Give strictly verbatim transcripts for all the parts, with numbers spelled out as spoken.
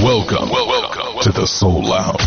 Welcome, welcome to the Soul Lounge.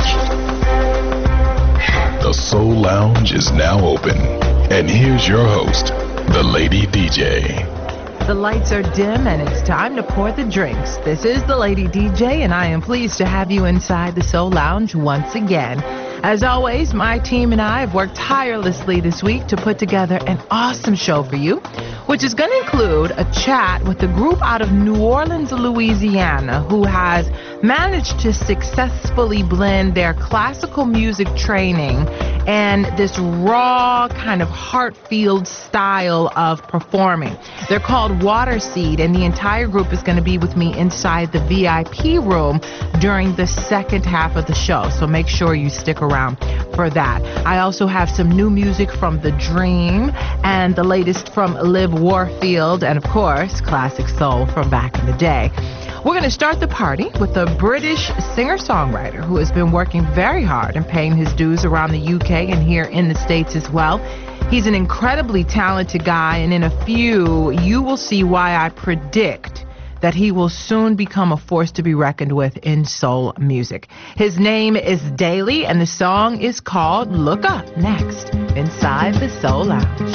The Soul Lounge is now open, and here's your host, the Lady D J. The lights are dim and it's time to pour the drinks. This is the Lady D J, and I am pleased to have you inside the Soul Lounge once again. As always, my team and I have worked tirelessly this week to put together an awesome show for you, which is going to include a chat with a group out of New Orleans, Louisiana, who has managed to successfully blend their classical music training and this raw kind of heart-filled style of performing. They're called Waterseed, and the entire group is going to be with me inside the V I P room during the second half of the show, so make sure you stick around for that. I also have some new music from The Dream and the latest from Liv Warfield, and of course, classic soul from back in the day. We're going to start the party with a British singer-songwriter who has been working very hard and paying his dues around the U K and here in the States as well. He's an incredibly talented guy, and in a few, you will see why I predict that he will soon become a force to be reckoned with in soul music. His name is Daly, and the song is called Look Up, next inside the Soul Lounge.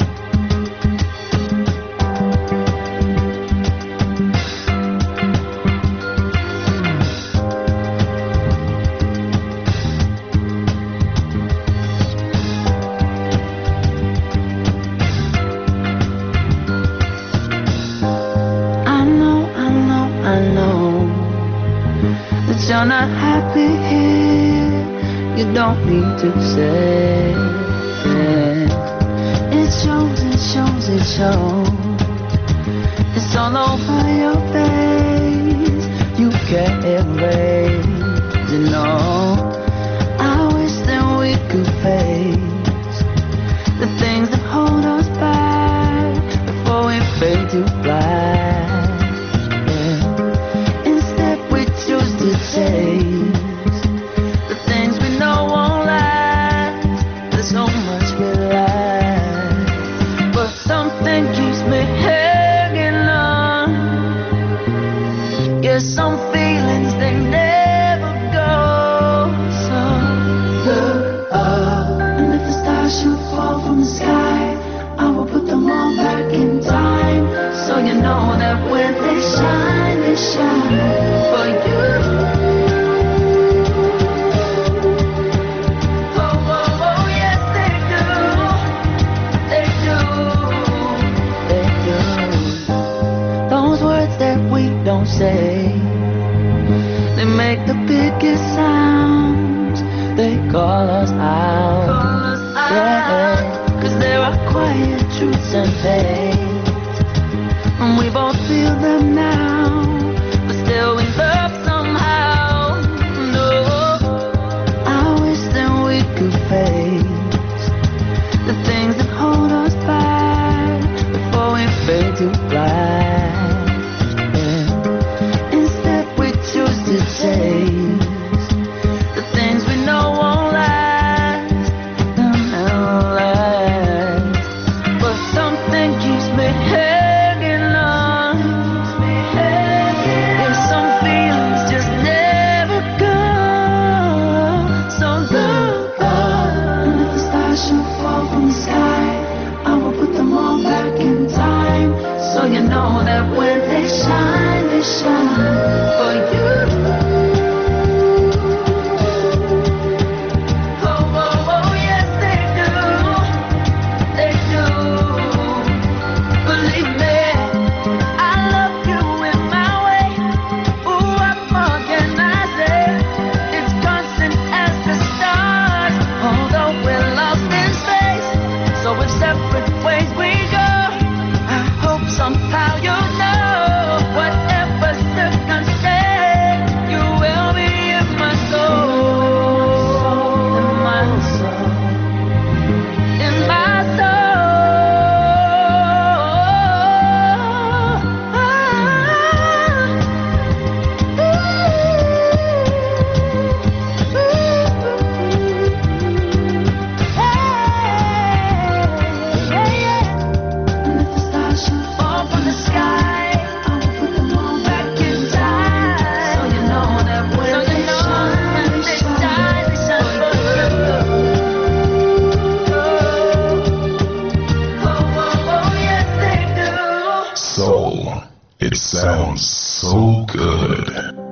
You're not happy here, you don't need to say it. It shows, it shows, it shows. It's all over your face, you can't erase it, no. I wish that we could face the things that hold us back before we fade to black. The things we know won't last. There's so much we lack, but something keeps me hanging on. Yeah, some feelings they never go. So look up, and if the stars should fall from the sky, I will put them all back in time, so you know that when they shine, they shine for you. Don't say, they make the biggest sounds, they call us out, call us yeah, cause there are quiet truths and pains, and we both feel them now, but still we love somehow. No, I wish that we could face the things that hold us back before we fade to black. The things we know won't last, they'll never last. But something keeps me hanging on, keeps me sounds so good.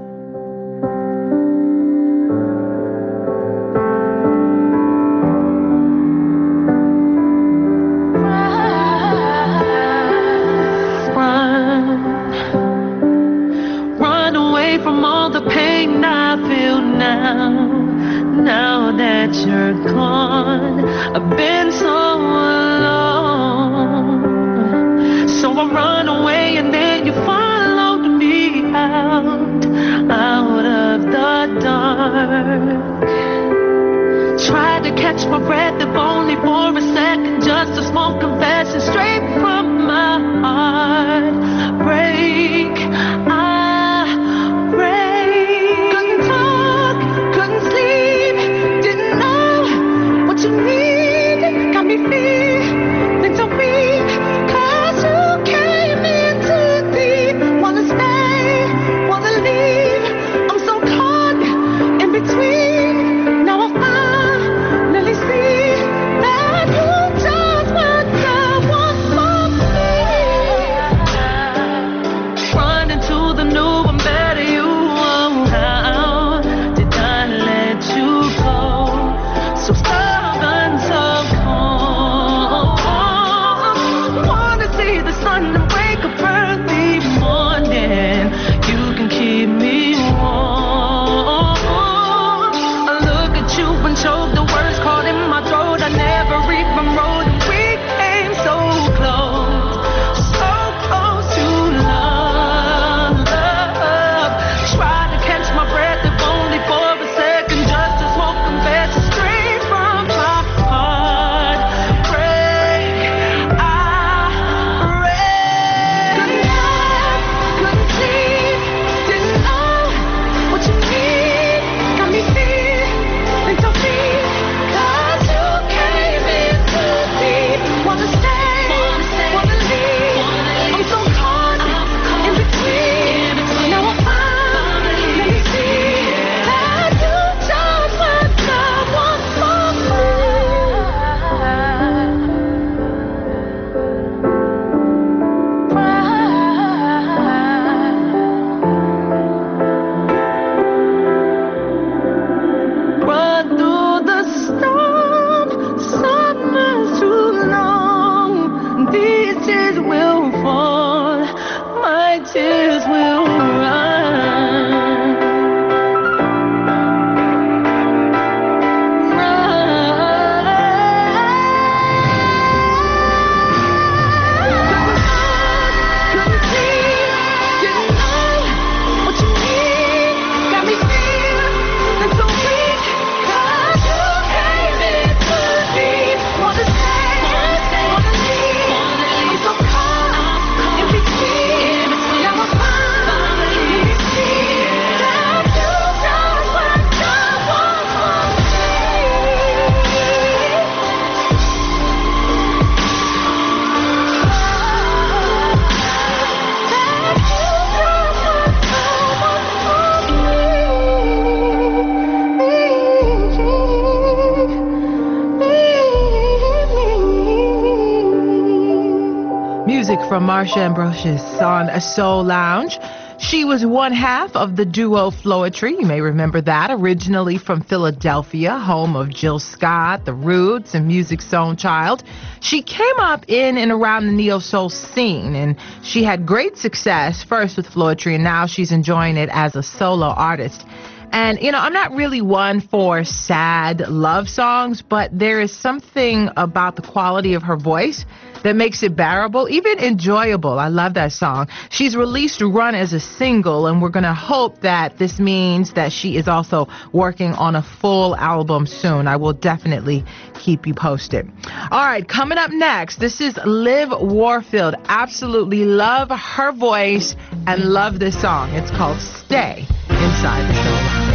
Now that you're gone, I've been so alone. So I run away and then you followed me out, out of the dark. Tried to catch my breath if only for a second, just a small confession straight from my heart. Break, I break. Couldn't talk, couldn't sleep, didn't know what you need. Got me feeling so weak, 'cause you came in too deep. Wanna stay, wanna leave, I'm so caught in between. Now I finally see that you just want the one for me. Running to the new and better you. How did I let you go? So stubborn, so cold. Wanna see the sun and wake up early morning. You can keep me warm. I look at you and choke, the words caught in my throat. I never even wrote. We came so close, so close to love. Try to catch my breath if only for a second, just a small confession straight from my heart. Break, I break. Couldn't laugh, couldn't sleep, didn't know what you need. Got me feeling so weak, 'cause you came in too deep. Wanna stay, wanna leave, I'm so caught in between. Now I finally see that you just want the one for me. Run through the storm, summer's too long. These tears will fall, my tears will run. Couldn't sleep, didn't know what you need. Got me feeling so weak, 'cause you came in too deep. Wanna stay, wanna leave, I'm so caught in between. Now I finally see that you just want the one for me. Music from Marsha Ambrosius on a Soul Lounge. She was one half of the duo Floetry. You may remember that. Originally from Philadelphia, home of Jill Scott, The Roots, and Music's Own Child. She came up in and around the neo-soul scene, and she had great success first with Floetry, and now she's enjoying it as a solo artist. And, you know, I'm not really one for sad love songs, but there is something about the quality of her voice that makes it bearable, even enjoyable. I love that song. She's released Run as a single, and we're going to hope that this means that she is also working on a full album soon. I will definitely keep you posted. All right, coming up next, this is Liv Warfield. Absolutely love her voice and love this song. It's called Stay inside the Soul Lounge.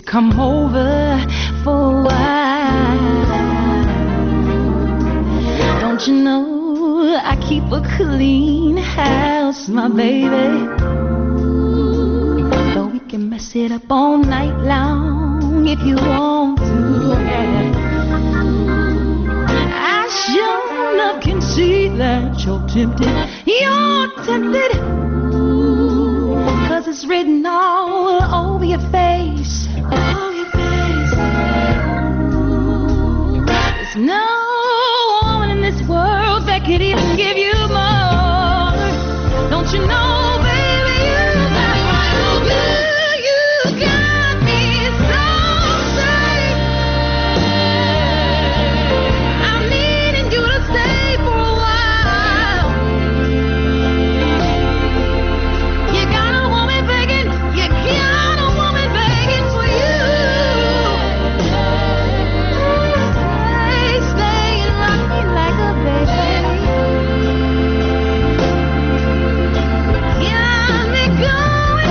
come over for a while. Don't you know I keep a clean house, my baby? But we can mess it up all night long if you want to. Yeah. I sure enough can see that you're tempted. You're tempted. Cause it's written all over your face. All your face. There's no woman in this world that could even give you more. Don't you know, baby, you got my good. You got me so safe. I'm needing you to stay for a while. You got a woman begging, you got a woman begging for you. Stay, stay and rock me like a baby. Got me going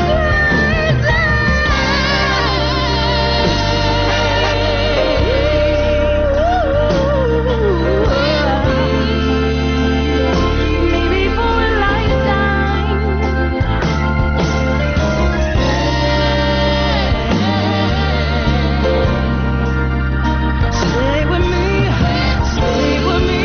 crazy. Maybe for a lifetime. Stay with me, stay with me.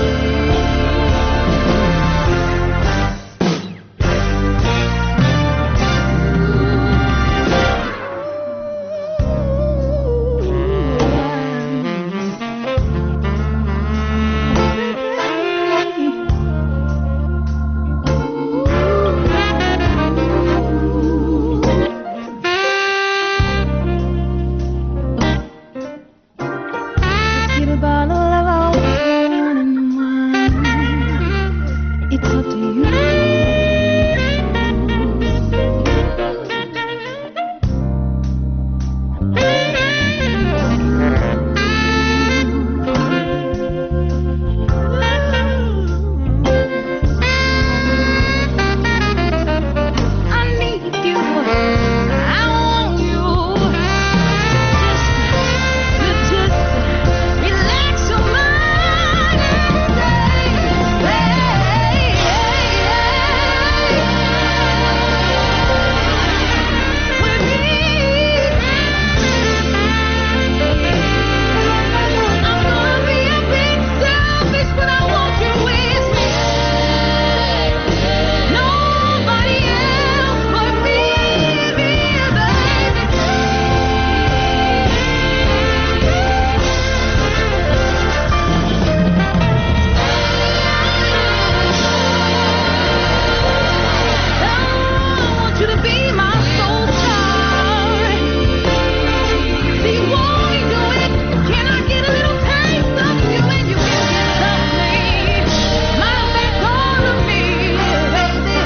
Let's get a bottle of our morning wine. It's up to you. I need you. I want you. Just, just relax your mind and stay, with me. I'm gonna be a bit selfish, but I want you with me. Nobody else but me, me, I want you to be my soul child. See, won't we do it? Can I get a little taste of you and you can get of me? Matter of fact, all of me, baby.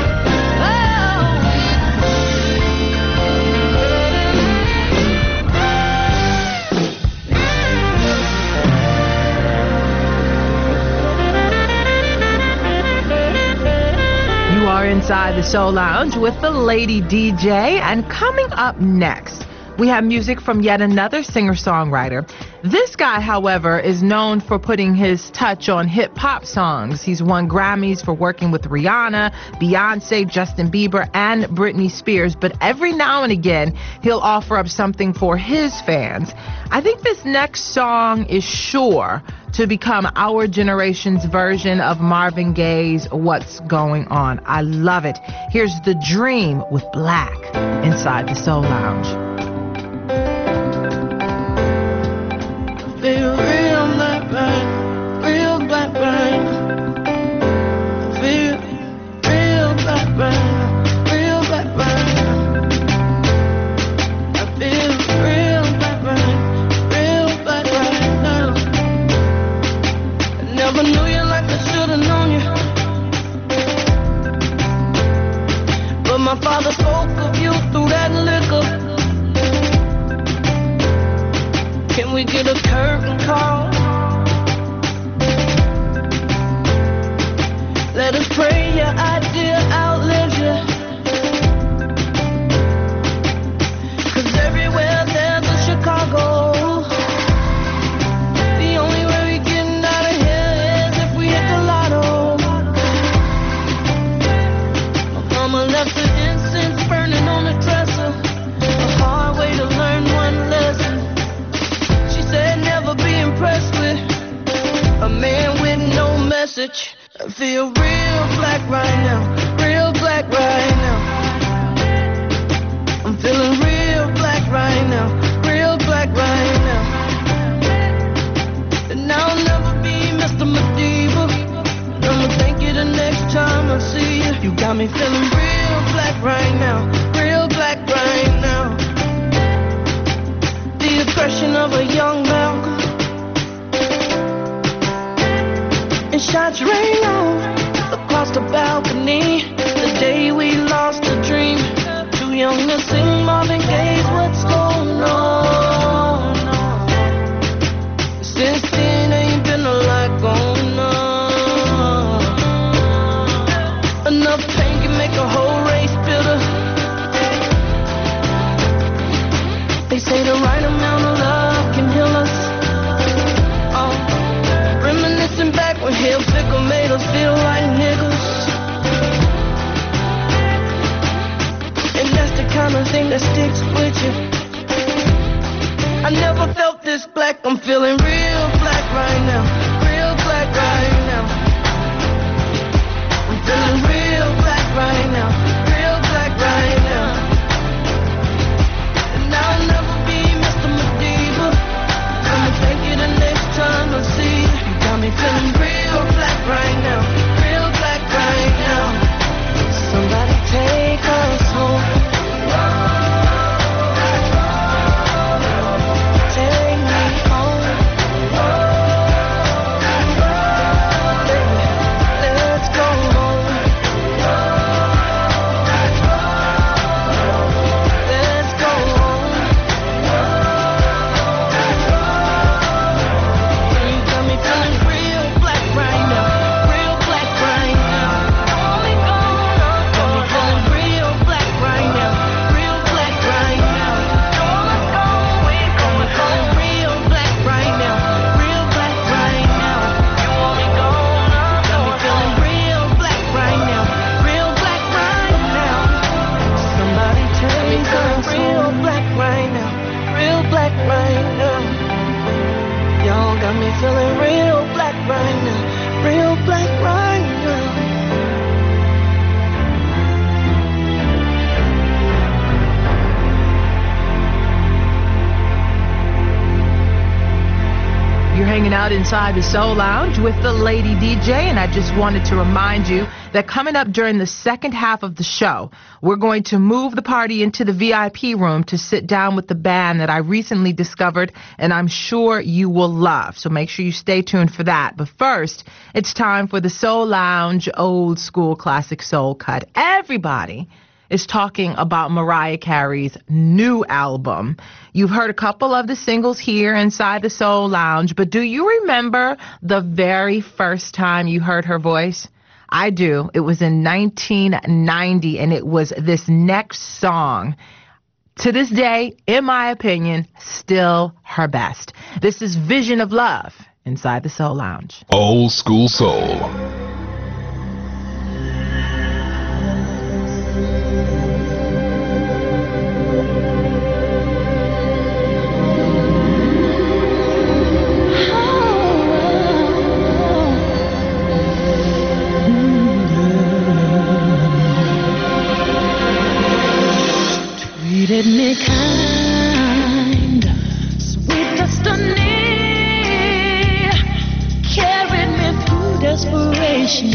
You are inside the Soul Lounge with the Lady D J, and coming up next, we have music from yet another singer-songwriter. This guy, however, is known for putting his touch on hip-hop songs. He's won Grammys for working with Rihanna, Beyonce, Justin Bieber, and Britney Spears, but every now and again, he'll offer up something for his fans. I think this next song is sure to become our generation's version of Marvin Gaye's What's Going On. I love it. Here's The Dream with Black inside the Soul Lounge. Feel real black rain, real black rain. Feel real black rain, real black rain. I feel real black rain, real black rain now. I never knew you like I should've known you, but my father spoke of you through that liquor. Can we get a curtain call? Let us pray your idea outlives you. 'Cause everywhere there's a message. I feel real black right now, real black right now. I'm feeling real black right now, real black right now. And I'll never be Mister Medieval. I'ma thank you the next time I see you. You got me feeling real black right now, real black right now. The aggression of a young Malcolm. And shots rain on across the balcony. The day we lost a dream. Too young to sing Marvin Gaye's What's Going On. Since then ain't been a lot going on. Enough pain can make a whole race bitter. They say the right amount of love can heal us. Oh, reminiscing back when Hill Pickle made us feel like niggas. And that's the kind of thing that sticks with you. I never felt this black. I'm feeling real black right now, real black right now. I'm feeling real black right now, real black right now. And I'll never be Mister Medieval. I'ma take you the next time I see you. You got me feeling real black right now, real black right now. Somebody take us home. Take me home. Let's go home. Let's go home. You got me feeling real black right now, real black right now. Got me feeling real black right now, real black right now. Got me feeling real black right now, real black right now. Got me feeling real black right now, real black right now. Somebody tell me I'm real black right now, real black right now. Y'all got me feeling real black right now, real black right now. You're hanging out inside the Soul Lounge with the Lady D J, and I just wanted to remind you that coming up during the second half of the show, we're going to move the party into the V I P room to sit down with the band that I recently discovered, and I'm sure you will love. So make sure you stay tuned for that. But first, it's time for the Soul Lounge Old School Classic Soul Cut. Everybody is talking about Mariah Carey's new album. You've heard a couple of the singles here inside the Soul Lounge, but do you remember the very first time you heard her voice? I do. It was in nineteen ninety, and it was this next song. To this day, in my opinion, still her best. This is Vision of Love inside the Soul Lounge. Old School Soul. Treated me kind, sweet destiny, carried me through desperation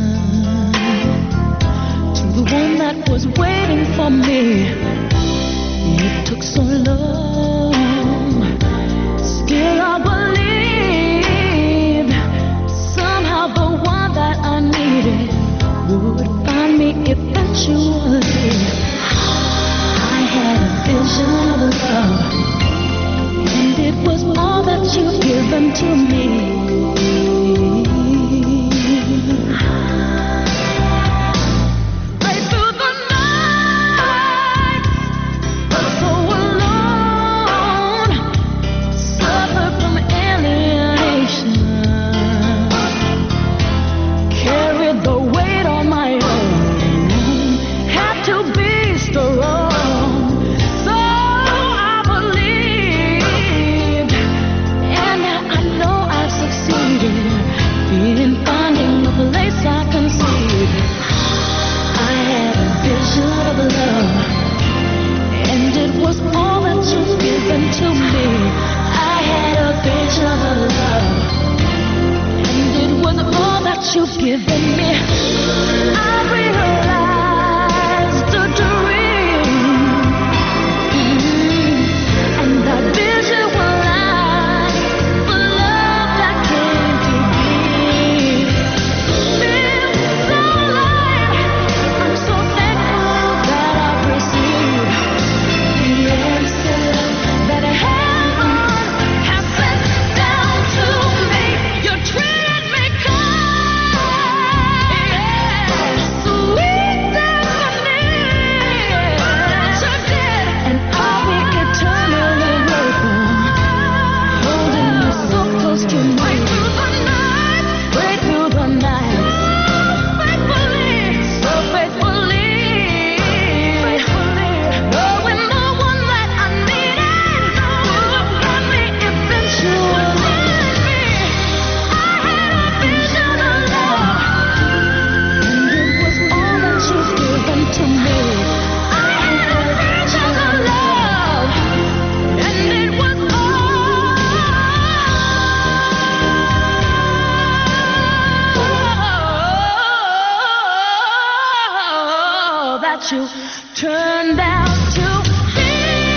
to the one that was waiting for me. It took so long, still I believed somehow the one that I needed would find me eventually. Had a vision of love, and it was all that you've given to me. Right through the night, so alone, suffered from alienation, carried the weight on my own, had to be strong. I what you turned out to be.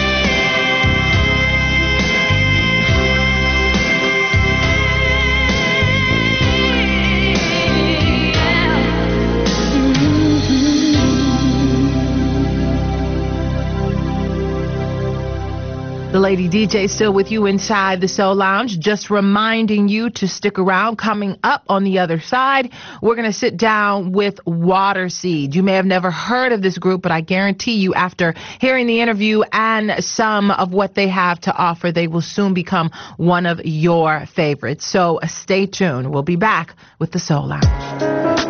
The Lady D J still with you inside the Soul Lounge, just reminding you to stick around. Coming up on the other side, we're going to sit down with Waterseed. You may have never heard of this group, but I guarantee you after hearing the interview and some of what they have to offer, they will soon become one of your favorites. So stay tuned. We'll be back with the Soul Lounge.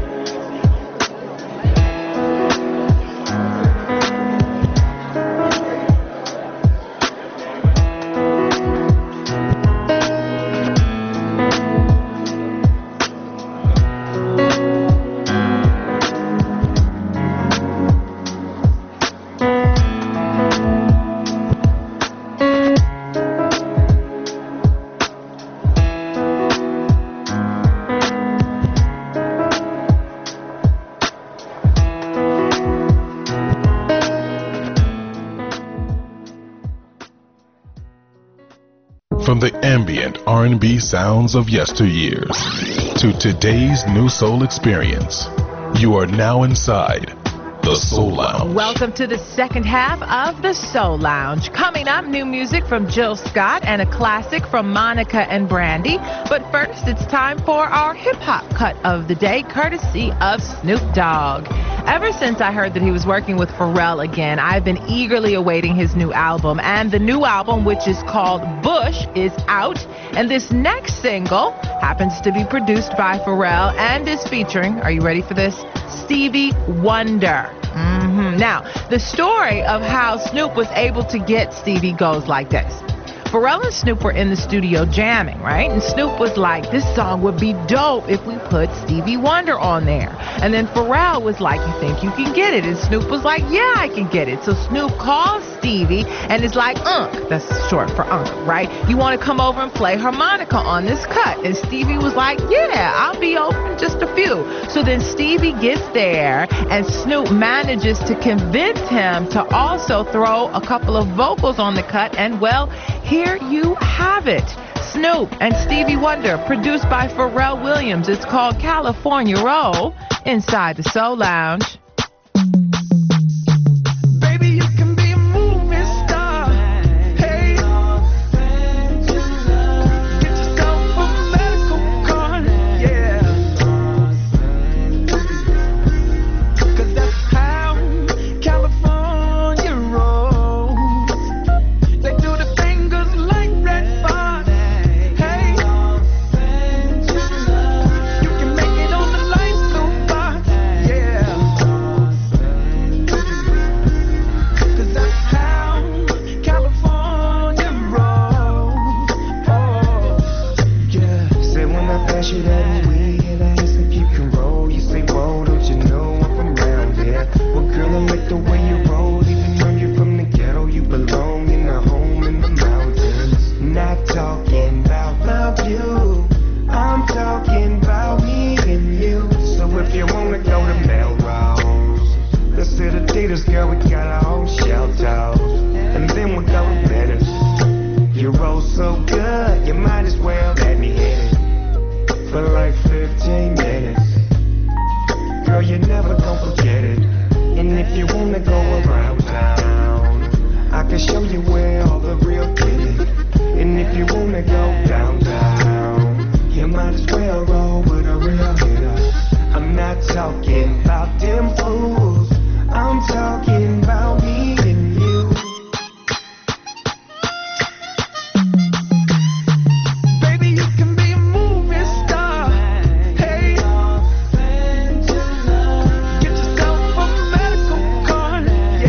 From the ambient R and B sounds of yesteryears to today's new soul experience, you are now inside the Soul Lounge. Welcome to the second half of the Soul Lounge. Coming up, new music from Jill Scott and a classic from Monica and Brandy. But first, it's time for our hip-hop cut of the day, courtesy of Snoop Dogg. Ever since I heard that he was working with Pharrell again, I've been eagerly awaiting his new album. And the new album, which is called Bush, is out. And this next single happens to be produced by Pharrell and is featuring, are you ready for this? Stevie Wonder. Mm-hmm. Now, the story of how Snoop was able to get Stevie goes like this. Pharrell and Snoop were in the studio jamming, right? And Snoop was like, this song would be dope if we put Stevie Wonder on there. And then Pharrell was like, you think you can get it? And Snoop was like, yeah, I can get it. So Snoop calls Stevie and is like, Unc, that's short for Unc, right? You want to come over and play harmonica on this cut? And Stevie was like, yeah, I'll be open, just a few. So then Stevie gets there and Snoop manages to convince him to also throw a couple of vocals on the cut. And well, here you have it. Snoop and Stevie Wonder, produced by Pharrell Williams. It's called California Roll, inside the Soul Lounge. Baby, you can be a movie star. Hey, get yourself a medical card. Yeah, 'cause that's how California rolls. They do the fingers like red bars. Hey, you can make it on the light blue box. Yeah, 'cause that's how California rolls. Oh, yeah. Say when I pass you that weed and I ask if you can roll, you say, whoa, don't you know I'm from around here? Well, girl, I like the way you roll, even though you're from the ghetto, you belong in a home in the mountains. Not talking about love you, I'm talking about me and you. So if you wanna go to Melrose, let's hit Adidas, girl, we got our own shelter. And then we'll go to better. You roll so good, you might as well let me hit it for like fifteen minutes. Girl, you're never gonna forget it. And if you wanna go around town, I can show you where all the real get it. And if you wanna go downtown, you might as well roll with a real hitter. I'm not talking about them fools, I'm talking about me and you. Baby, you can be a movie star. Hey, get yourself a medical card.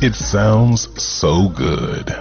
It sounds so good.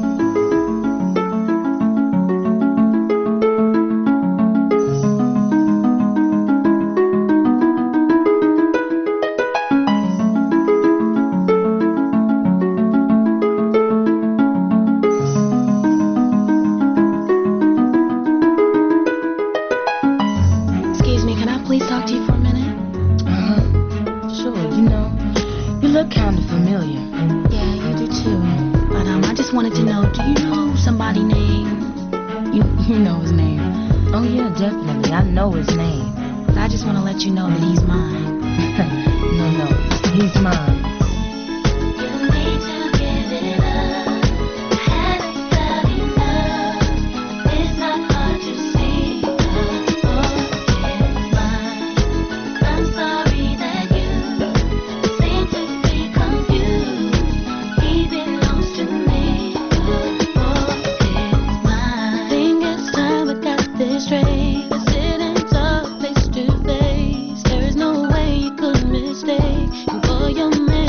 Excuse me, can I please talk to you for a minute? Uh-huh. Sure, you know, you look kind of familiar. Yeah, you do too. But um, I just wanted to know, do you know somebody named? You you know his name. Oh, yeah, definitely. I know his name. I just want to let you know that he's mine. No, no, he's mine. You need to give it up. Haven't felt enough. It's not hard to see. Oh, it's mine. I'm sorry that you seem to be confused. He belongs to me. Oh, it's mine. I think it's time we got this straight. We're sitting talk face to face. There is no way you could mistake. And for your man.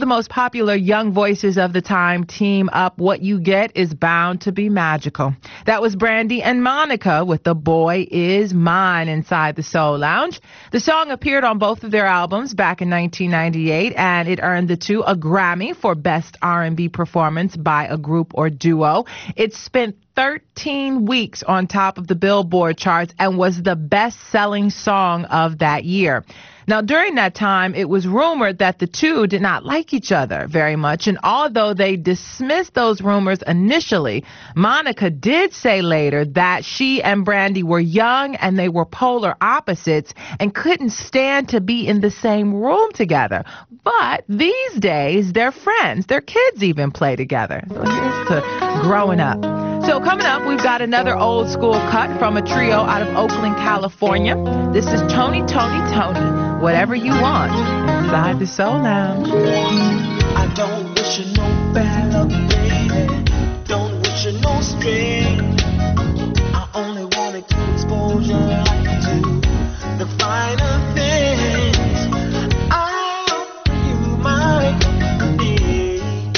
the most popular young voices of the time team up, what you get is bound to be magical. That was Brandy and Monica with The Boy Is Mine inside the Soul Lounge. The song appeared on both of their albums back in nineteen ninety-eight, and it earned the two a Grammy for Best R and B Performance by a Group or Duo. It spent thirteen weeks on top of the Billboard charts and was the best-selling song of that year. Now, during that time, it was rumored that the two did not like each other very much, and although they dismissed those rumors initially, Monica did say later that she and Brandy were young and they were polar opposites and couldn't stand to be in the same room together. But these days, they're friends. Their kids even play together. So here's to growing up. So coming up, we've got another old school cut from a trio out of Oakland, California. This is Tony, Tony, Tony, Whatever You Want, inside the Soul Lounge. I don't wish you no better, baby. Don't wish you no strain. I only wanted to expose your life to the finer things. I offer you my company,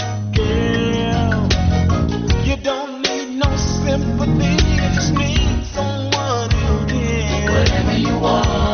girl. You don't need no sympathy, you just need someone who cares. Whatever you want.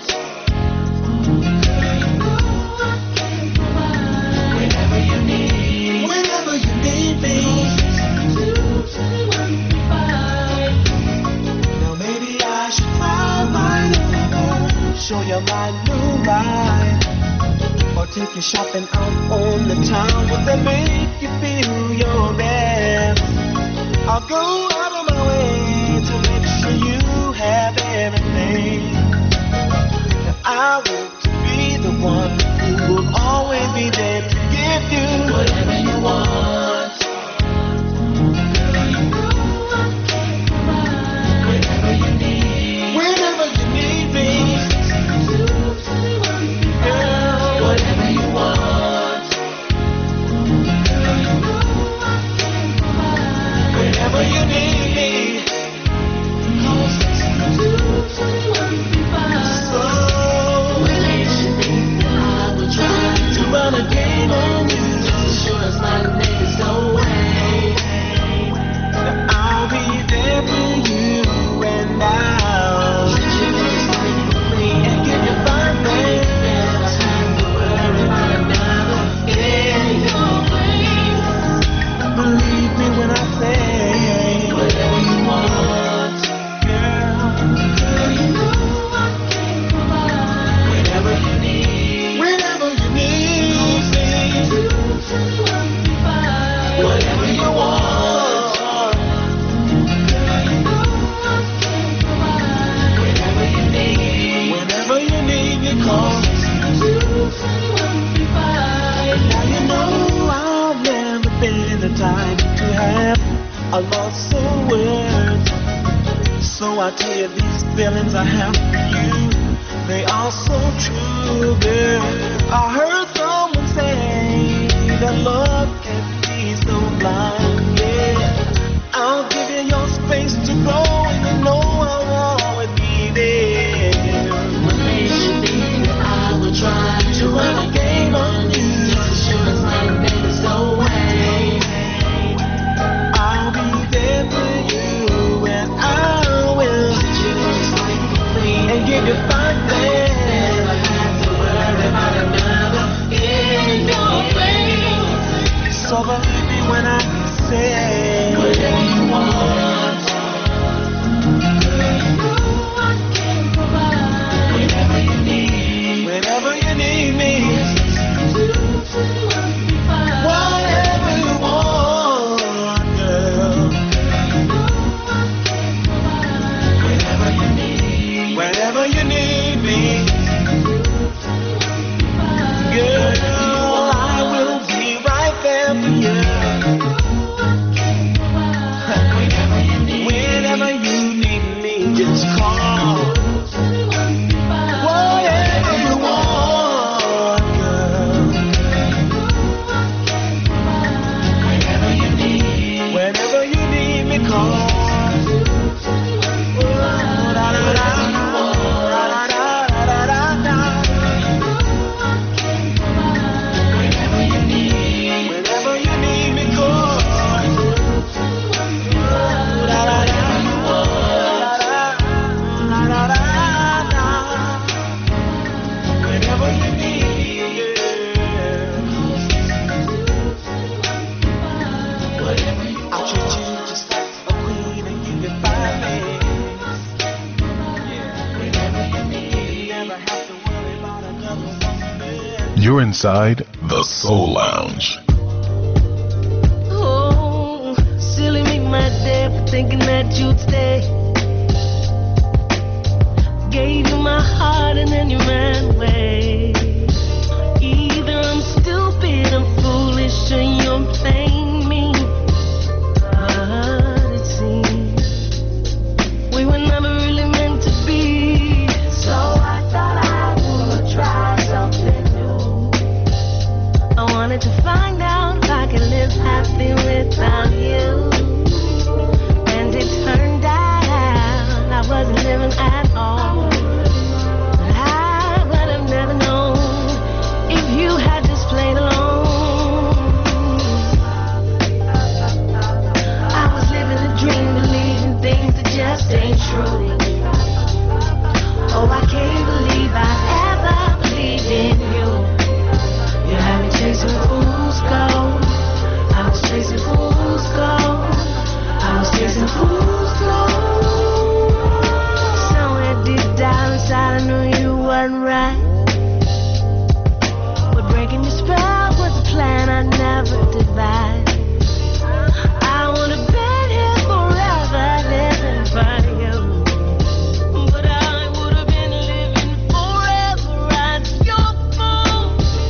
Show you my new ride, or take you shopping out on the town. Would that make you feel your best? I'll go out of my way to make sure you have everything. And I want to be the one who will always be there to give you whatever you want. Whenever you need, whenever you need me. Whatever you want, whenever you need me, so I will try to run a game on you, just sure as my niggas don't wait. I'll be there for you, and I'll let you know free and give you fine things. Believe me when I say whatever you want, girl. You know I can provide whenever you need, whenever you need me. Whatever you want, girl. You know I can provide whenever you need, whenever you need me, 'cause now you know I've never been the type to have a loss of words. So I tell you, these feelings I have for you, they are so true, girl. I heard someone say that love can be so blind, yeah. I'll give you your space to grow, and you know I'll always be there. When they should be, I will try to run a game on you. Sure as my name is no way. I'll be there for you, and I will set you free and give you fine things. Never have to worry about another in your face. So believe me when I say whatever you want. You know I can provide whenever you need, whenever you need me. Whatever you want, girl. Whenever you need, whenever you need me, girl, I will be right there for you. Whenever you need, whenever you need me, just call. Whatever you want, girl. Whenever you need me, call. Whenever you need You're inside the Soul Lounge. Oh, silly me, my dad, for thinking that you'd stay. Gave you my heart and then you ran away. Either I'm stupid, I'm foolish, or you're playing me. But it seems we were never really meant to be. So I thought I would try something new. I wanted to find out if I could live happy without you. And it turned out I wasn't living at all. But I would have never known if you had just played alone. I was living a dream, believing things that just ain't true. Oh, I can't believe I ever believed in you. You had me chasing fool's gold. I was chasing fool's gold. I was chasing fool's gold. Somewhere deep down inside I knew you weren't right. But breaking your spell was a plan I never devised. I would have been here forever living for you. But I would have been living forever as your fool.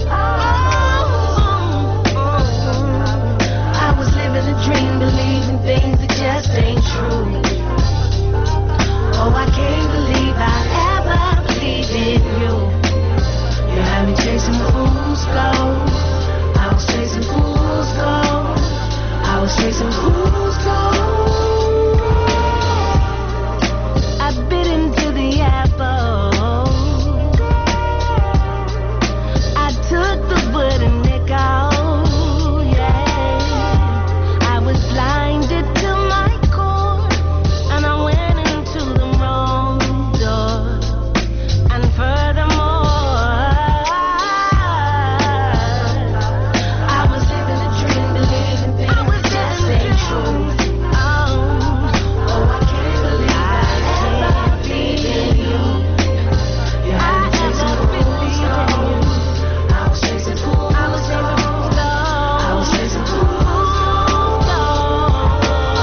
I was living a dream, believing things that just ain't true. Oh, I can't believe I ever believed in you. You had me chasing fool's gold. I was chasing fool's gold. I was chasing fool's gold. I bit into the apple. I took the wooden nickel. Yeah, I was blinded to my core, and I went into the wrong door. And furthermore, I was living a dream, believing things that just ain't true. Oh, oh, I can't believe I ever believed in you. You had me chasing fool's gold. I was chasing fool's gold. I was chasing fool's gold.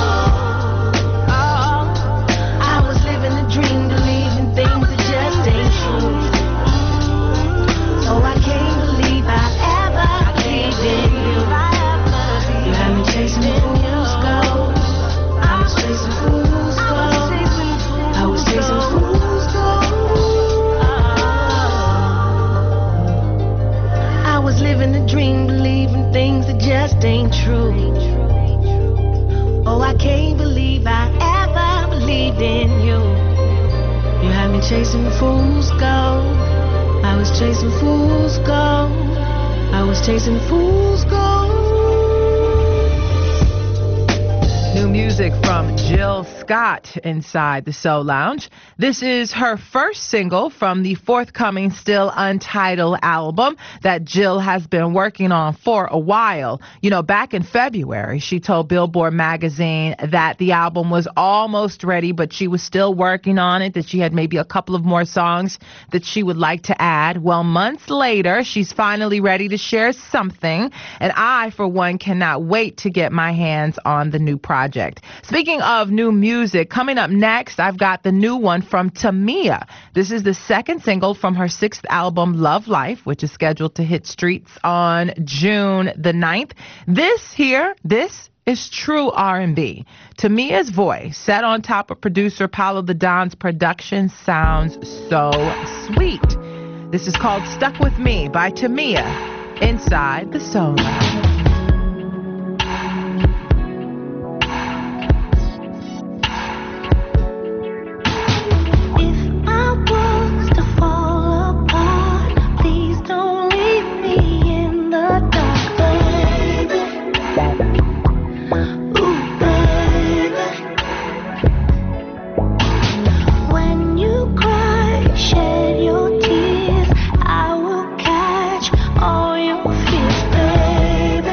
Oh, I was living a dream, believing things that just ain't true. Oh, I can't believe I ever believed in you. You had me chasing fool's gold. I was chasing fool's gold. I was chasing fool's gold. I was living a dream, believing things that just ain't true. Oh, I can't believe I ever believed in you. You had me chasing fool's gold. I was chasing fool's gold. I was chasing fool's gold. New music from Jill Scott inside the Soul Lounge. This is her first single from the forthcoming Still Untitled album that Jill has been working on for a while. You know, back in February, she told Billboard magazine that the album was almost ready, but she was still working on it, that she had maybe a couple of more songs that she would like to add. Well, months later, she's finally ready to share something, and I, for one, cannot wait to get my hands on the new project. Speaking of new music, coming up next, I've got the new one from Tamia. This is the second single from her sixth album, Love Life, which is scheduled to hit streets on June the ninth. This here, this is true R and B. Tamia's voice, set on top of producer Paulo the Don's production, sounds so sweet. This is called Stuck With Me by Tamia inside the Soul Lounge. Shed your tears, I will catch all your fears, baby.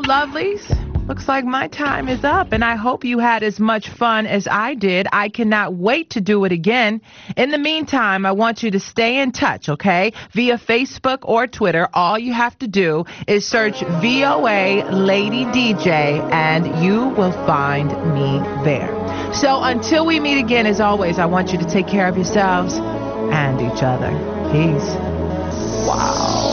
lovelies. Looks like my time is up, and I hope you had as much fun as I did. I cannot wait to do it again. In the meantime, I want you to stay in touch, okay? Via Facebook or Twitter, all you have to do is search V O A Lady D J, and you will find me there. So until we meet again, as always, I want you to take care of yourselves and each other. Peace. Wow.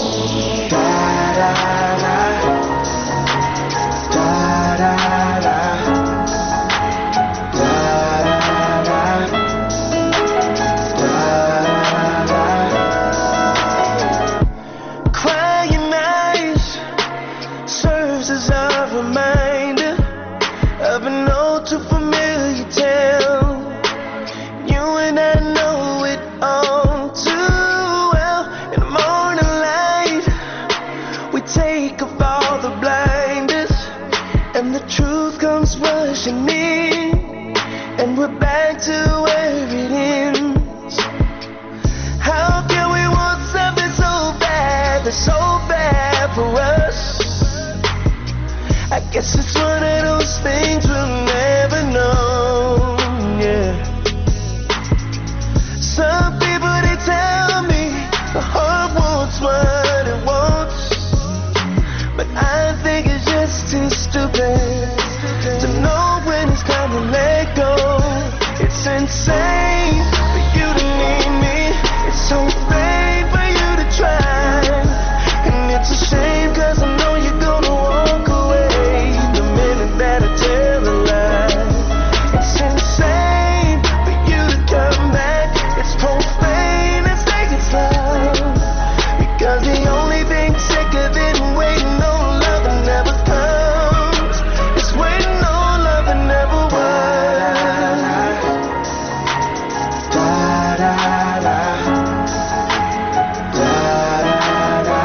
Crying eyes serves as a reminder of an all too familiar tale. You and I know it all too well. In the morning light, we take off all the blinders, and the truth comes rushing in, and we're back to where it ends. How can we want something so bad, that's so bad for us? I guess it's one of those things we'll never know, yeah. Some people, they tell me the heart wants what it wants, but I think it's just too stupid to know when it's time to let go. It's insane for you to need me. It's so vain for you to try. And it's a shame, cause I know you're gonna walk away the minute that I tell a lie. It's insane for you to come back. It's profane, it's taking slow, because the only thing sicker than waiting on love that never comes is waiting on love that never was. Da da da, da da da,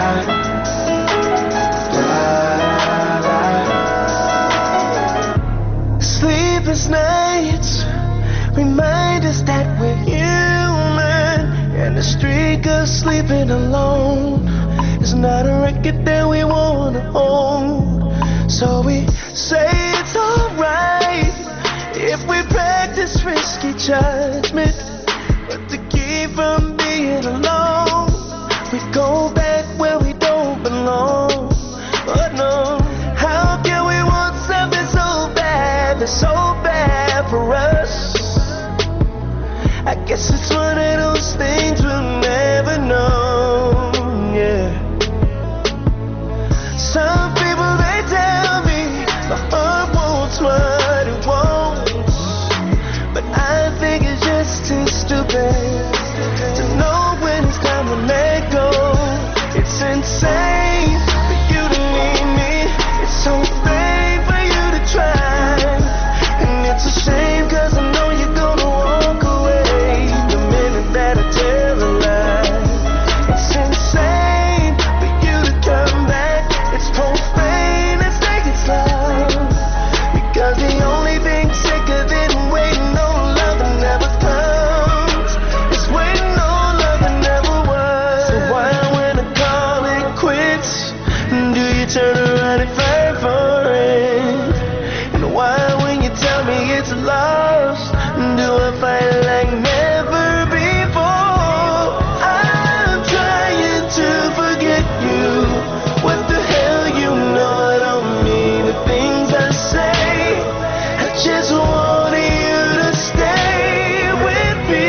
da da. Sleepless nights remind us that we're human, and the streak of sleeping alone is not a record that we wanna own. So we say it's alright if we practice risky judgment, but to keep from being alone, we go back where we don't belong. But no, how can we want something so bad, that's so bad for us? I guess it's one of those things we'll never know, yeah. Some people, they tell me the heart wants what it wants, but I think it's just too stupid to know when it's time to let go. It's insane for you to need me. It's so vain for you to try, and it's a shame, cause I know you're gonna walk away the minute that I tell a lie. It's insane for you to come back. It's profane, it's taking slow, because the only thing sicker than waiting on love that never comes is waiting on love that never was. So why, when I call it quits, do you turn around and fight for it? And why, when you tell me it's lost, do I fight like never before? I'm trying to forget you. What the hell, you know I don't mean the things I say. I just wanted you to stay with me.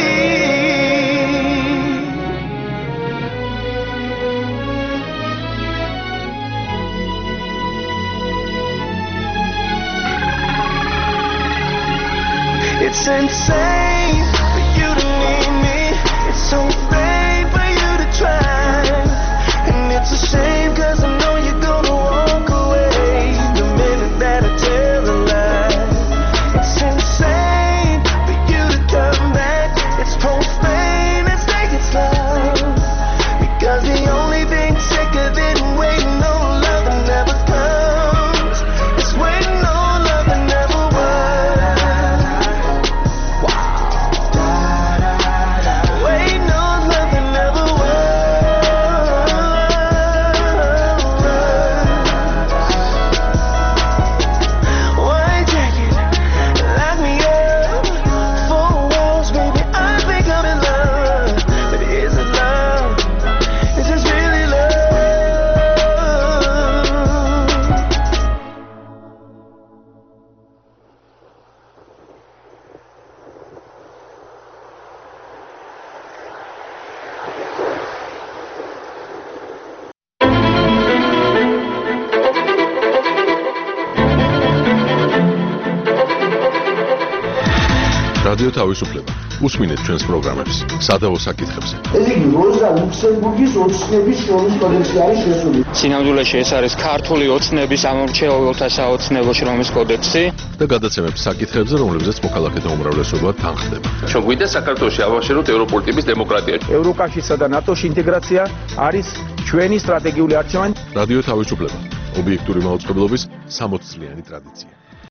It's insane for you to need me. It's so vain for you to try, and it's a shame, cause I know you're gonna walk away the minute that I tell a lie. It's insane for you to come back. It's profane, it's taking slow, because the only thing sicker than waiting on love that never comes is waiting on love that never was. Waiting on love რადიო თავისუფლება. უსმინეთ ჩვენს პროგრამებს სადავო საკითხებზე. ეს იგი როზა ლუქსემბურგის ოცნების შრომის კოდექსი არის შესული. სინამდვილეში ეს არის ქართული ოცნების ამორჩეულთა საოცნებო შრომის კოდექსი და გადაცემებს საკითხებზე, რომლებზეც მოქალაქეთა უმრავლესობა თანხდება. ჩვენ გვინდა საქართველოში ავაშენოთ ევროპული ტიპის დემოკრატია. ევროკავშირსა და ნატოში ინტეგრაცია არის ჩვენი სტრატეგიული არჩევანი. რადიო თავისუფლება. ობიექტური მაუწყებლობის სამოცწლიანი ტრადიცია.